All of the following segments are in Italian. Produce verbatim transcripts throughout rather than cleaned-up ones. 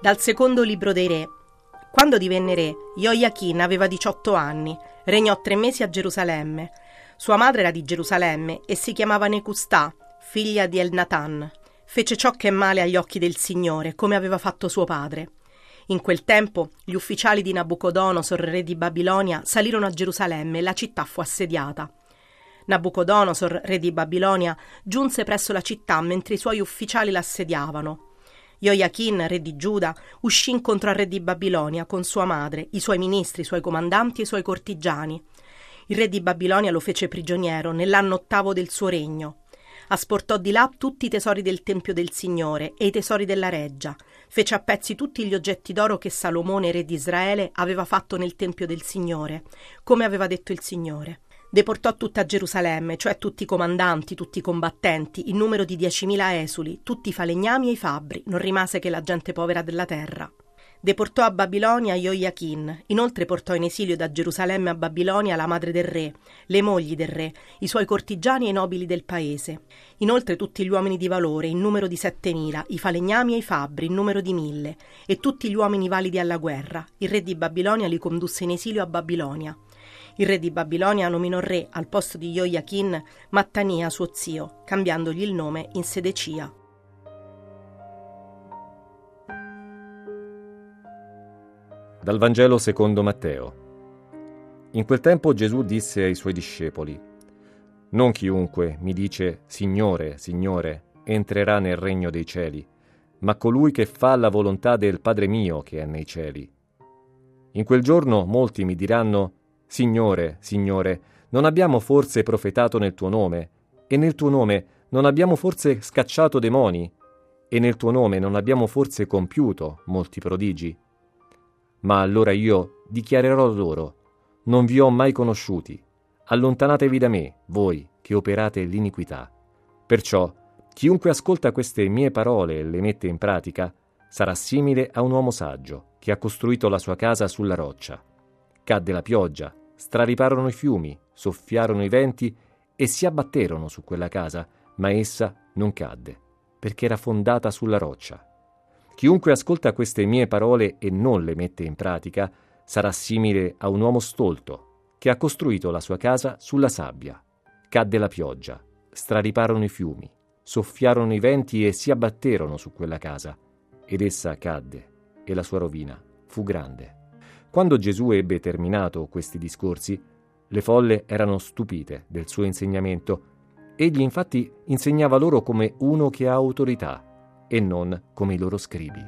Dal secondo libro dei re. Quando divenne re, Joiachin aveva diciotto anni, regnò tre mesi a Gerusalemme. Sua madre era di Gerusalemme e si chiamava Necustà, figlia di Elnatan. Fece ciò che è male agli occhi del Signore, come aveva fatto suo padre. In quel tempo gli ufficiali di Nabucodonosor, re di Babilonia, salirono a Gerusalemme e la città fu assediata. Nabucodonosor, re di Babilonia, giunse presso la città mentre i suoi ufficiali l'assediavano. Joiachin, re di Giuda, uscì incontro al re di Babilonia con sua madre, i suoi ministri, i suoi comandanti e i suoi cortigiani. Il re di Babilonia lo fece prigioniero nell'anno ottavo del suo regno. Asportò di là tutti i tesori del tempio del Signore e i tesori della reggia. Fece a pezzi tutti gli oggetti d'oro che Salomone, re di Israele, aveva fatto nel tempio del Signore, come aveva detto il Signore. Deportò tutta Gerusalemme, cioè tutti i comandanti, tutti i combattenti, in numero di diecimila esuli, tutti i falegnami e i fabbri, non rimase che la gente povera della terra. Deportò a Babilonia Joiachin, inoltre portò in esilio da Gerusalemme a Babilonia la madre del re, le mogli del re, i suoi cortigiani e i nobili del paese. Inoltre tutti gli uomini di valore, in numero di settemila, i falegnami e i fabbri, in numero di mille, e tutti gli uomini validi alla guerra. Il re di Babilonia li condusse in esilio a Babilonia. Il re di Babilonia nominò re al posto di Joiachin Mattania, suo zio, cambiandogli il nome in Sedecia. Dal Vangelo secondo Matteo. In quel tempo Gesù disse ai suoi discepoli: «Non chiunque mi dice Signore, Signore, entrerà nel regno dei cieli, ma colui che fa la volontà del Padre mio che è nei cieli. In quel giorno molti mi diranno: Signore, Signore, non abbiamo forse profetato nel tuo nome? E nel tuo nome non abbiamo forse scacciato demoni? E nel tuo nome non abbiamo forse compiuto molti prodigi? Ma allora io dichiarerò loro: non vi ho mai conosciuti. Allontanatevi da me, voi che operate l'iniquità. Perciò chiunque ascolta queste mie parole e le mette in pratica sarà simile a un uomo saggio che ha costruito la sua casa sulla roccia. Cadde la pioggia, strariparono i fiumi, soffiarono i venti e si abbatterono su quella casa, ma essa non cadde, perché era fondata sulla roccia. Chiunque ascolta queste mie parole e non le mette in pratica sarà simile a un uomo stolto che ha costruito la sua casa sulla sabbia. Cadde la pioggia, strariparono i fiumi, soffiarono i venti e si abbatterono su quella casa, ed essa cadde, e la sua rovina fu grande. Quando Gesù ebbe terminato questi discorsi, le folle erano stupite del suo insegnamento. Egli infatti insegnava loro come uno che ha autorità e non come i loro scribi.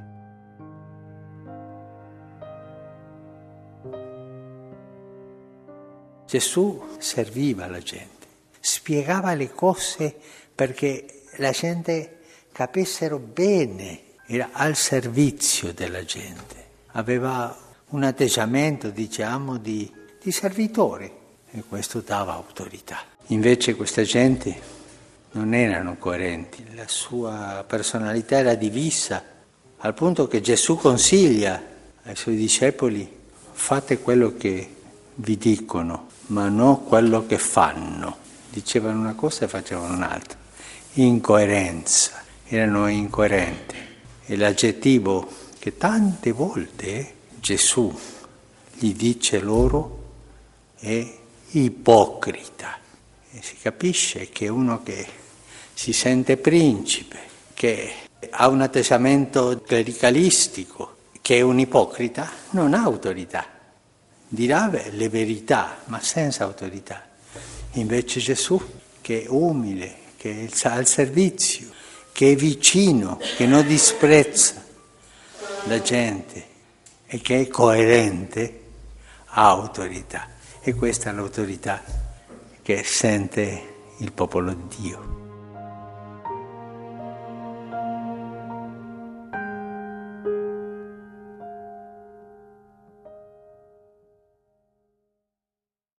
Gesù serviva la gente, spiegava le cose perché la gente capissero bene, era al servizio della gente, aveva un atteggiamento, diciamo, di, di servitore, e questo dava autorità. Invece questa gente non erano coerenti, la sua personalità era divisa, al punto che Gesù consiglia ai suoi discepoli: fate quello che vi dicono, ma non quello che fanno. Dicevano una cosa e facevano un'altra. Incoerenza, erano incoerenti. E l'aggettivo che tante volte Gesù gli dice loro è ipocrita. E si capisce che uno che si sente principe, che ha un atteggiamento clericalistico, che è un ipocrita, non ha autorità. Dirà le verità, ma senza autorità. Invece Gesù, che è umile, che è al servizio, che è vicino, che non disprezza la gente e che è coerente, ha autorità. E questa è l'autorità che sente il popolo di Dio.